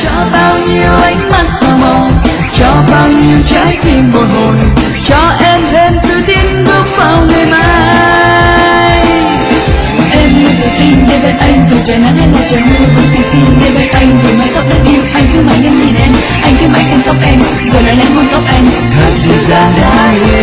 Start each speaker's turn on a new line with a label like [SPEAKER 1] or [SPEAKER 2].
[SPEAKER 1] cho bao nhiêu ánh mắt tò mò, cho bao nhiêu trái tim bồi hồi, cho em thêm tự tin bước vào ngày mai. Em luôn tự tin đến bên anh dù trời nắng hay là trời mưa, vẫn tự tin đến bên anh vì mái tóc đáng yêu. Anh cứ mãi ngắm nhìn em, anh cứ mãi khăn tóc em, rồi lại lén hôn tóc anh.
[SPEAKER 2] Thật dịu dàng đã yêu.